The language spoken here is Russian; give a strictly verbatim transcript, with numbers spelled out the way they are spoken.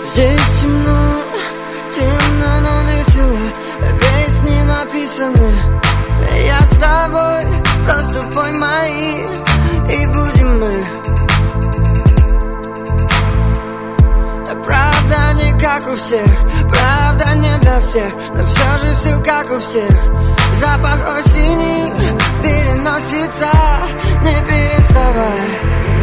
Здесь темно, темно, но весело. Песни написаны. Я с тобой, просто пой мои, и будем мы. Правда не как у всех, правда не для всех, но все же все как у всех. Запах осени переносится, не переставай.